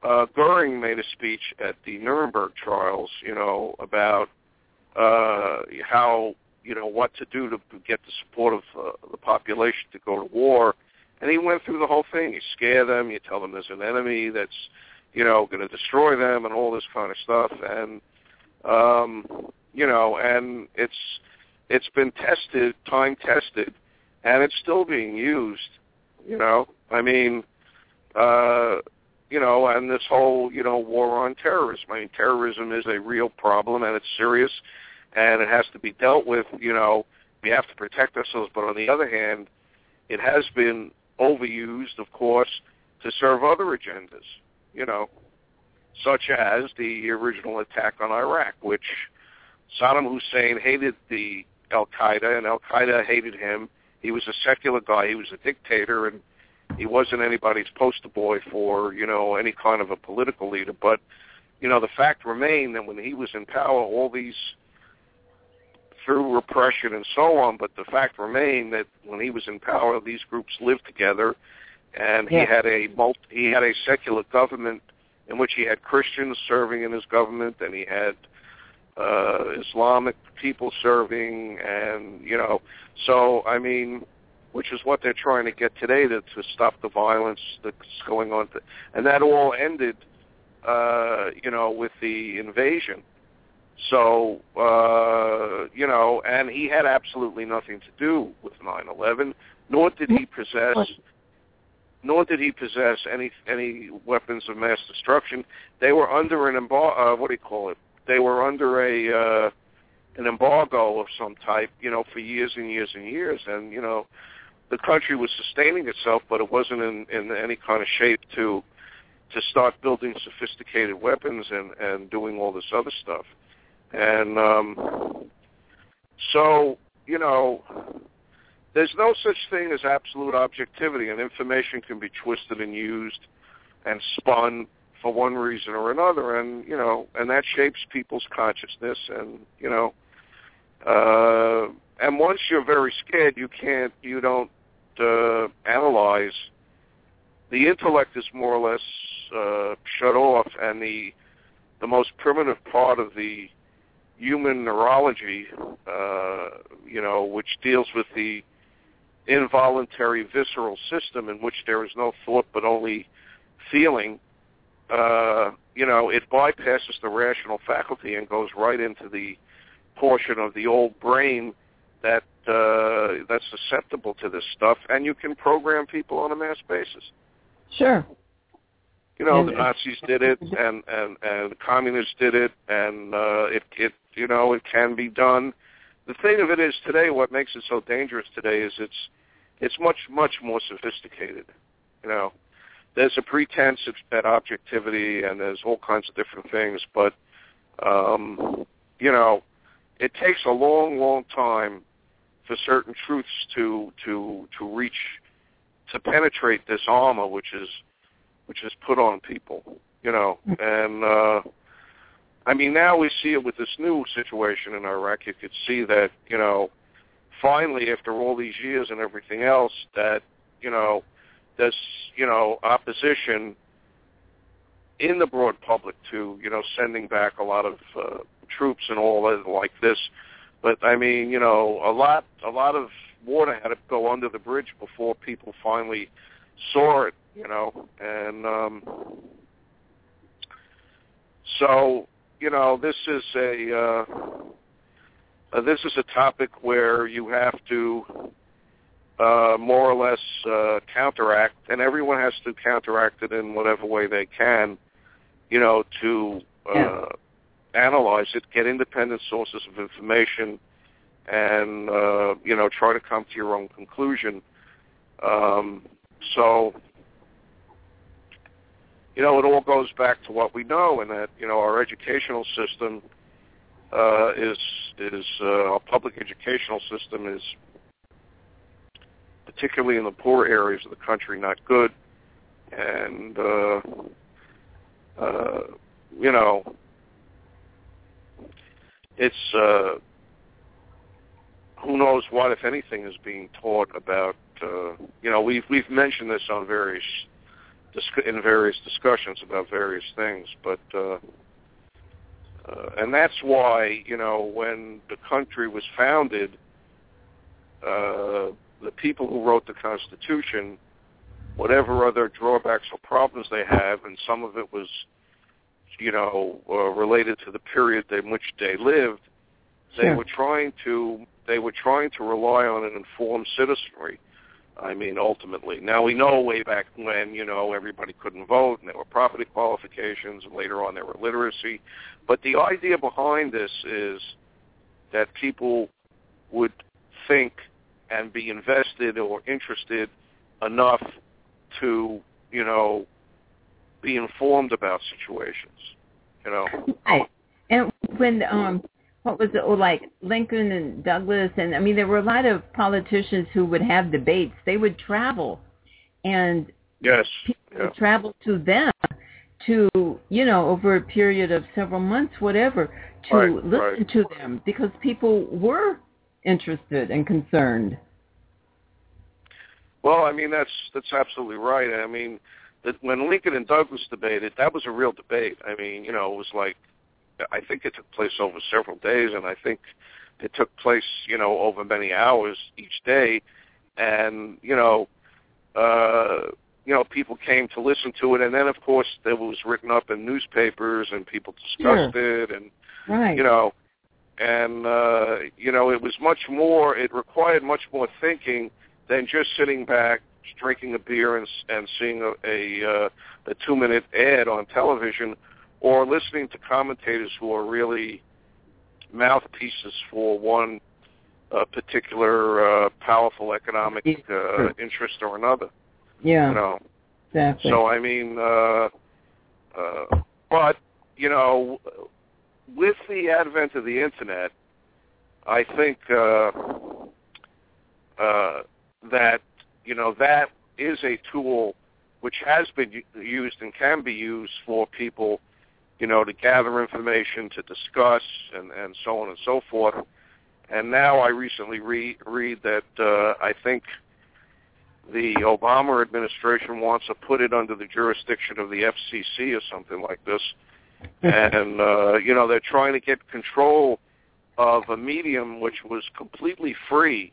uh, Goering made a speech at the Nuremberg trials, you know, about uh, how, you know, what to do to get the support of uh, the population to go to war. And he went through the whole thing. You scare them, you tell them there's an enemy that's, you know, going to destroy them and all this kind of stuff. And, um, you know, and it's it's been tested, time-tested, and it's still being used, you know. I mean, uh, you know, and this whole, you know, war on terrorism. I mean, terrorism is a real problem, and it's serious, and it has to be dealt with. You know, we have to protect ourselves. But on the other hand, it has been overused, of course, to serve other agendas, you know, such as the original attack on Iraq, which Saddam Hussein hated the Al-Qaeda, and Al-Qaeda hated him. He was a secular guy. He was a dictator, and he wasn't anybody's poster boy for, you know, any kind of a political leader. But, you know, the fact remained that when he was in power, all these, through repression and so on, but the fact remained that when he was in power, these groups lived together, and he yeah. had a multi, he had a secular government in which he had Christians serving in his government, and he had uh, Islamic people serving, and, you know, so, I mean, which is what they're trying to get today to, to stop the violence that's going on. To, and that all ended, uh, you know, with the invasion. So, uh, you know, and he had absolutely nothing to do with nine eleven, nor did he possess, nor did he possess any any weapons of mass destruction. They were under an embargo, uh, what do you call it? They were under a uh, an embargo of some type, you know, for years and years and years, and you know, the country was sustaining itself, but it wasn't in, in any kind of shape to to start building sophisticated weapons and, and doing all this other stuff. And um, so, you know, there's no such thing as absolute objectivity, and information can be twisted and used and spun for one reason or another, and, you know, and that shapes people's consciousness, and, you know, uh, and once you're very scared, you can't, you don't uh, analyze. The intellect is more or less uh, shut off, and the the most primitive part of the human neurology, uh, you know, which deals with the involuntary visceral system in which there is no thought but only feeling, uh, you know, it bypasses the rational faculty and goes right into the portion of the old brain that uh, that's susceptible to this stuff, and you can program people on a mass basis. Sure. You know, and the Nazis did it, and, and, and the communists did it, and uh, it, it, you know, it can be done. The thing of it is today, what makes it so dangerous today is it's it's much, much more sophisticated. You know, there's a pretense at objectivity, and there's all kinds of different things, but, um, you know, it takes a long, long time for certain truths to to to reach, to penetrate this armor, which is which is put on people, you know. And, uh, I mean, now we see it with this new situation in Iraq. You could see that, you know, finally, after all these years and everything else, that, you know, there's, you know, opposition in the broad public to, you know, sending back a lot of uh, troops and all that like this. But, I mean, you know, a lot, a lot of water had to go under the bridge before people finally saw it, you know, and um, so, you know, this is a uh, uh, this is a topic where you have to uh, more or less uh, counteract, and everyone has to counteract it in whatever way they can, you know, to uh, yeah. analyze it, get independent sources of information, and uh, you know, try to come to your own conclusion. Um, so. You know, it all goes back to what we know, and that, you know, our educational system uh, is, is uh, our public educational system is, particularly in the poor areas of the country, not good. And, uh, uh, you know, it's, uh, who knows what, if anything, is being taught about, uh, you know, we've, we've mentioned this on various in various discussions about various things. But uh, uh, and that's why, you know, when the country was founded, uh, the people who wrote the Constitution, whatever other drawbacks or problems they have, and some of it was, you know, uh, related to the period in which they lived, they Sure. were trying to they were trying to rely on an informed citizenry. I mean, ultimately. Now, we know way back when, you know, everybody couldn't vote, and there were property qualifications, and later on there were literacy. But the idea behind this is that people would think and be invested or interested enough to, you know, be informed about situations, you know. Right. And when, um, what was it, oh, like Lincoln and Douglas, and I mean, there were a lot of politicians who would have debates. They would travel, and yes, people yeah. would travel to them to, you know, over a period of several months, whatever, to Right, listen right. to them because people were interested and concerned. Well, I mean, that's that's absolutely right. I mean, that when Lincoln and Douglas debated, that was a real debate. I mean, you know, it was like, I think it took place over several days, and I think it took place, you know, over many hours each day. And, you know, uh, you know, people came to listen to it, and then, of course, it was written up in newspapers, and people discussed Sure. it, and, Right. you know, and, uh, you know, it was much more, it required much more thinking than just sitting back, drinking a beer, and, and seeing a, a, uh, a two-minute ad on television, or listening to commentators who are really mouthpieces for one uh, particular uh, powerful economic uh, interest or another. Yeah. You know. Exactly. So I mean, uh, uh, but you know, with the advent of the internet, I think uh, uh, that you know that is a tool which has been used and can be used for people, you know, to gather information, to discuss, and, and so on and so forth. And now I recently read, read that uh, I think the Obama administration wants to put it under the jurisdiction of the F C C or something like this. And, uh, you know, they're trying to get control of a medium which was completely free.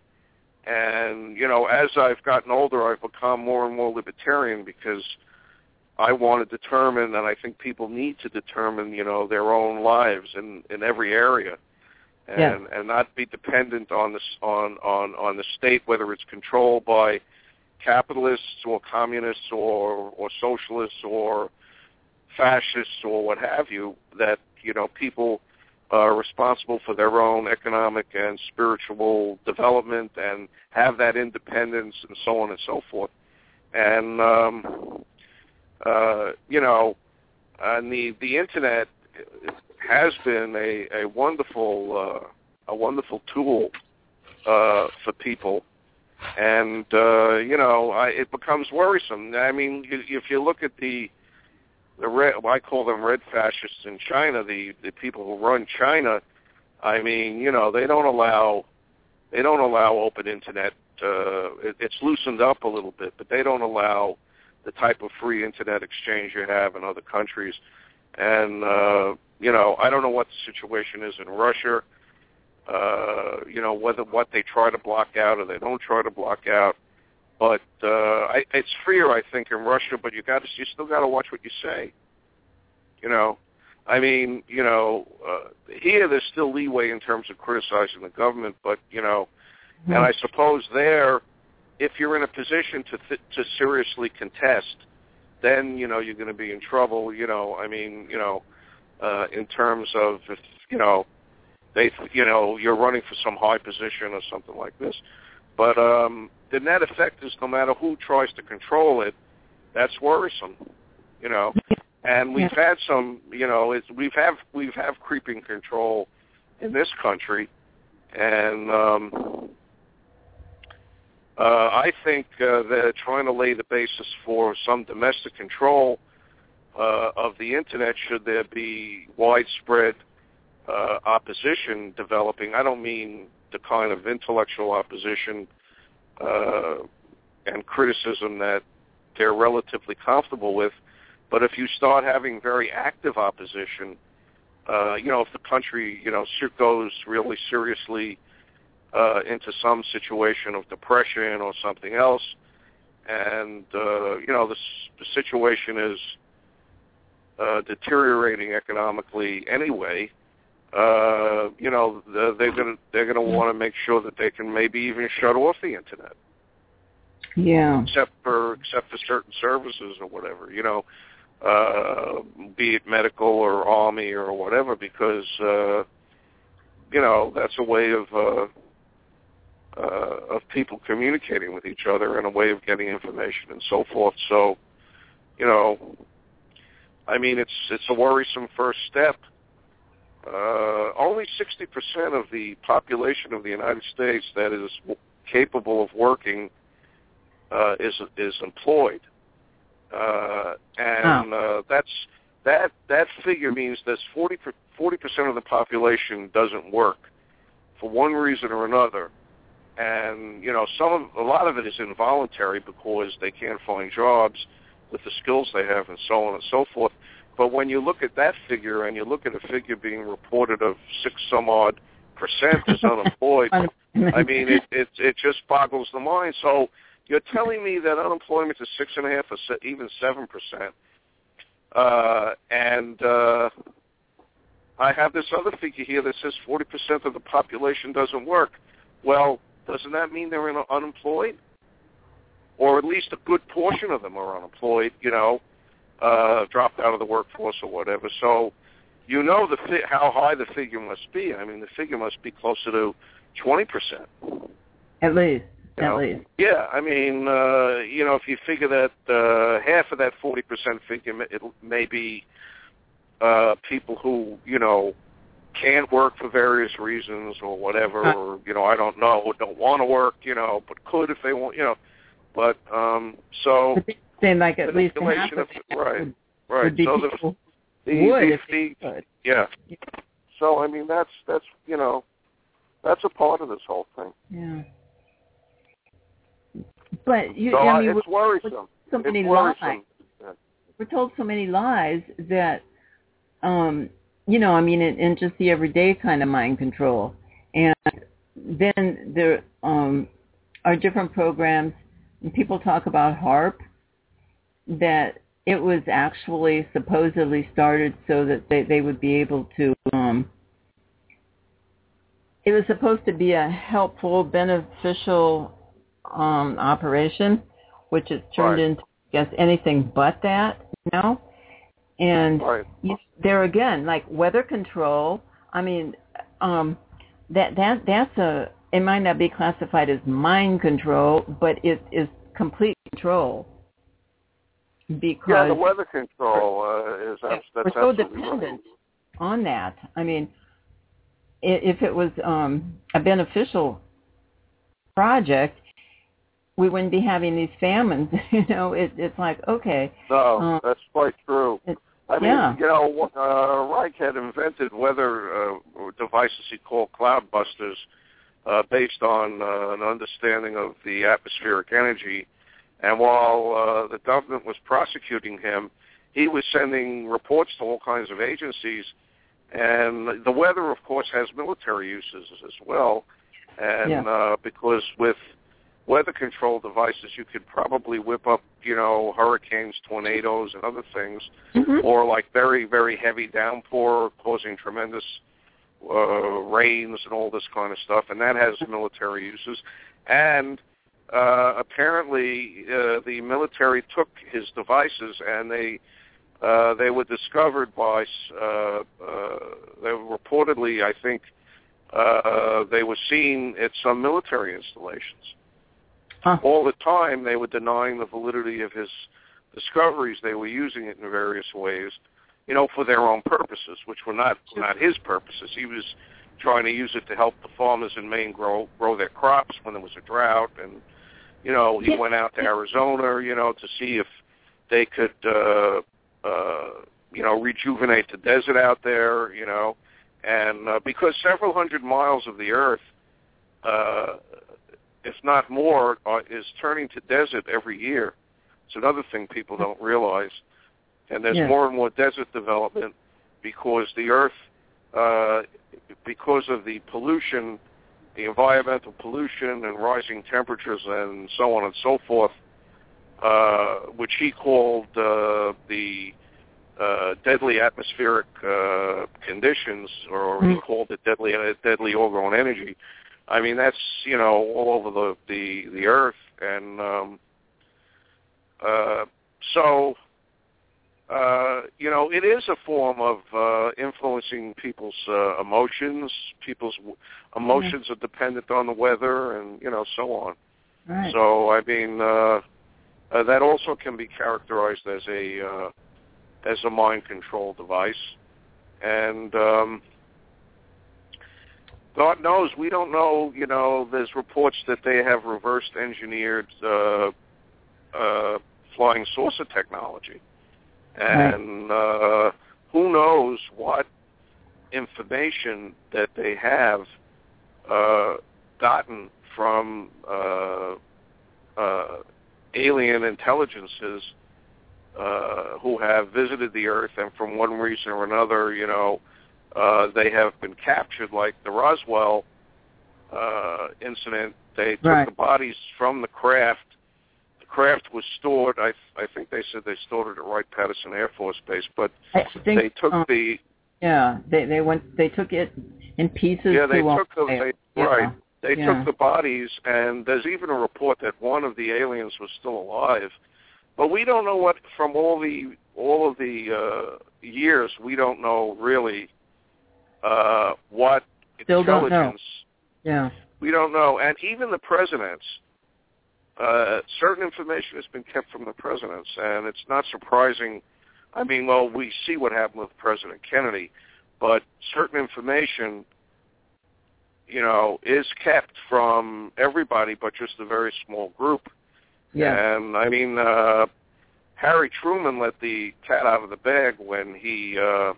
And, you know, as I've gotten older, I've become more and more libertarian because I want to determine, and I think people need to determine, you know, their own lives in, in every area, and Yes. and not be dependent on this on, on, on the state, whether it's controlled by capitalists or communists or or socialists or fascists or what have you. That, you know, people are responsible for their own economic and spiritual development and have that independence and so on and so forth. And um, Uh, you know, and the the internet has been a, a wonderful uh, a wonderful tool uh, for people, and uh, you know, I, it becomes worrisome. I mean, if you look at the the red, I call them red fascists in China, the the people who run China. I mean, you know, they don't allow they don't allow open internet. Uh, it, it's loosened up a little bit, but they don't allow the type of free internet exchange you have in other countries. And, uh, you know, I don't know what the situation is in Russia, uh, you know, whether what they try to block out or they don't try to block out. But uh, I, it's freer, I think, in Russia, but you got to, you still got to watch what you say. You know, I mean, you know, uh, here there's still leeway in terms of criticizing the government, but, you know, mm-hmm. and I suppose there, if you're in a position to th- to seriously contest, then, you know, you're going to be in trouble, you know, I mean, you know, uh, in terms of, if, you know, they, you know, you're running for some high position or something like this. But um, the net effect is no matter who tries to control it, that's worrisome, you know. And we've had some, you know, it's, we've have we've have creeping control in this country, and um, uh, I think uh, they're trying to lay the basis for some domestic control uh, of the internet. Should there be widespread uh, opposition developing? I don't mean the kind of intellectual opposition uh, and criticism that they're relatively comfortable with. But if you start having very active opposition, uh, you know, if the country, you know, goes really seriously uh, into some situation of depression or something else, and, uh, you know, the, the situation is uh, deteriorating economically anyway, uh, you know, they're going to they're going to want to make sure that they can maybe even shut off the Internet. Yeah. Except for except for certain services or whatever, you know, uh, be it medical or army or whatever, because uh, you know, that's a way of uh, uh, of people communicating with each other and a way of getting information and so forth. So, you know, I mean, it's it's a worrisome first step. Uh, only sixty percent of the population of the United States that is capable of working uh, is is employed, uh, and oh. uh, that's that that figure means that forty percent of the population doesn't work for one reason or another, and you know, some of, a lot of it is involuntary because they can't find jobs with the skills they have, and so on and so forth. But when you look at that figure and you look at a figure being reported of six some odd percent as unemployed, I mean, it, it it just boggles the mind. So you're telling me that unemployment is six and a half or se- even seven percent, uh, and uh, I have this other figure here that says forty percent of the population doesn't work. Well, doesn't that mean they're in, unemployed, or at least a good portion of them are unemployed? You know. Uh, dropped out of the workforce or whatever. So you know the fi- how high the figure must be. I mean, the figure must be closer to twenty percent. At least. You At know? least. Yeah, I mean, uh, you know, if you figure that uh, half of that forty percent figure, it may be uh, people who, you know, can't work for various reasons or whatever, huh. or, you know, I don't know, don't want to work, you know, but could if they want, you know. But, um, so... Saying like at least half of of, it right, would, right. would be so people the, the, would the, if the, they could. Yeah. So I mean, that's that's you know, that's a part of this whole thing. Yeah. But you, so I mean, it's we're, worrisome. So many it's worrisome. lies. Yeah. We're told so many lies that, um, you know, I mean, and, and just the everyday kind of mind control, and then there um, are different programs. And people talk about HAARP, that it was actually supposedly started so that they, they would be able to, um, it was supposed to be a helpful, beneficial um, operation, which has turned right. into, I guess, anything but that, you know? And right. you, there again, like weather control, I mean, um, that that that's a, it might not be classified as mind control, but it is complete control. Because yeah, the weather control uh, is that's, that's we're so absolutely dependent right. on that. I mean, if it was um, a beneficial project, we wouldn't be having these famines. You know, it, it's like, okay. No, um, that's quite true. It, I mean, yeah. you know, uh, Reich had invented weather uh, devices he called cloudbusters, uh, based on uh, an understanding of the atmospheric energy. And while uh, the government was prosecuting him, he was sending reports to all kinds of agencies. And the weather, of course, has military uses as well. And yeah. uh, because with weather control devices, you could probably whip up, you know, hurricanes, tornadoes, and other things, mm-hmm. or like very, very heavy downpour causing tremendous uh, rains and all this kind of stuff. And that has military uses. And uh, apparently uh, the military took his devices and they uh, they were discovered by, uh, uh, they were reportedly, I think, uh, they were seen at some military installations. Huh. All the time they were denying the validity of his discoveries. They were using it in various ways, you know, for their own purposes, which were not not his purposes. He was trying to use it to help the farmers in Maine grow grow their crops when there was a drought. And, you know, he yeah. went out to Arizona, you know, to see if they could, uh, uh, you know, rejuvenate the desert out there, you know. And uh, because several hundred miles of the earth, uh, if not more, uh, is turning to desert every year. It's another thing people don't realize. And there's yes. more and more desert development because the Earth, uh, because of the pollution, the environmental pollution and rising temperatures and so on and so forth, uh, which he called uh, the uh, deadly atmospheric uh, conditions, or mm. he called it deadly uh, deadly all-grown energy. I mean, that's, you know, all over the, the, the Earth. And um, uh, so, uh, you know, it is a form of uh, influencing people's uh, emotions. People's w- emotions mm. are dependent on the weather and, you know, so on. Right. So, I mean, uh, uh, that also can be characterized as a uh, as a mind control device. And um, God knows, we don't know, you know, there's reports that they have reverse engineered uh, uh, flying saucer technology. And uh, who knows what information that they have uh, gotten from uh, uh, alien intelligences uh, who have visited the Earth, and from one reason or another, you know, uh, they have been captured, like the Roswell uh, incident. They took right. the bodies from the craft. The craft was stored, I, I think they said they stored it at Wright-Patterson Air Force Base, but I think, they took um, the... Yeah, they they went. They took it in pieces. Yeah, they to took the... They, yeah. Right. They yeah. took the bodies, and there's even a report that one of the aliens was still alive. But we don't know what, from all the all of the uh, years, we don't know really uh, what Still intelligence. Don't know. Yeah. We don't know. And even the presidents, uh, certain information has been kept from the presidents, and it's not surprising. I mean, well, we see what happened with President Kennedy, but certain information, you know, is kept from everybody but just a very small group. Yeah. And, I mean, uh, Harry Truman let the cat out of the bag when he, uh,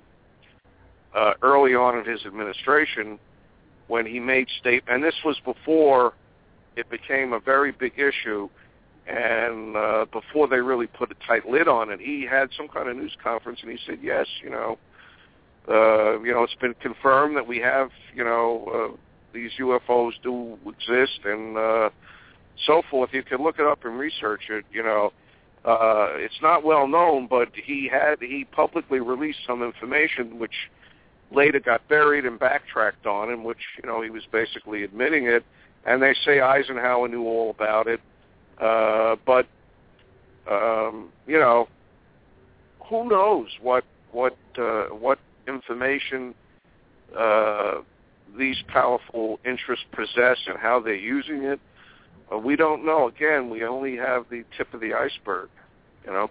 uh, early on in his administration, when he made state, and this was before it became a very big issue, and uh, before they really put a tight lid on it, he had some kind of news conference, and he said, yes, you know, uh, you know, it's been confirmed that we have, you know, uh, these U F Os do exist, and uh, so forth. You can look it up and research it. You know, uh, it's not well known, but he had he publicly released some information which later got buried and backtracked on, in which, you know, he was basically admitting it. And they say Eisenhower knew all about it, uh, but um, you know, who knows what what uh, what information uh, these powerful interests possess and how they're using it. Uh, we don't know. Again, we only have the tip of the iceberg, you know.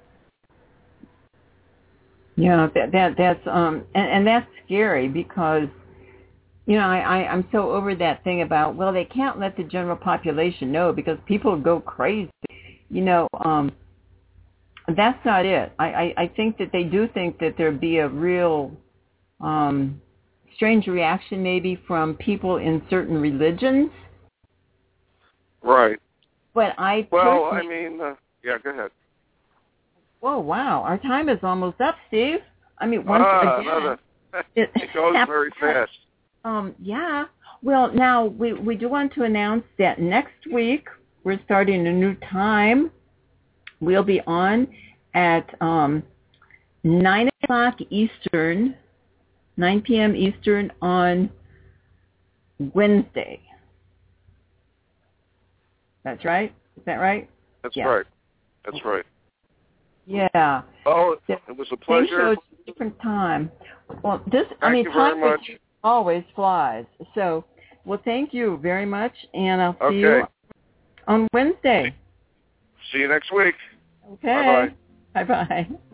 Yeah, that, that that's um, and, and that's scary because, you know, I, I I'm so over that thing about, well, they can't let the general population know because people go crazy. You know, um, that's not it. I, I, I think that they do think that there'd be a real um, strange reaction maybe from people in certain religions. Right. But I well, I mean, uh, yeah, go ahead. Whoa, wow, our time is almost up, Steve. I mean, once ah, again, another, it, it goes very fast. Um, yeah. Well, now we we do want to announce that next week we're starting a new time. We'll be on at um, nine o'clock Eastern, nine p.m. Eastern on Wednesday. That's right? Is that right? That's yeah. right. That's right. Yeah. Oh, it was a pleasure. Same show, different time. Well, this, thank I mean, you time very much. always flies. So, well, thank you very much, and I'll see okay. you on Wednesday. See you next week. Okay. Bye-bye. Bye-bye.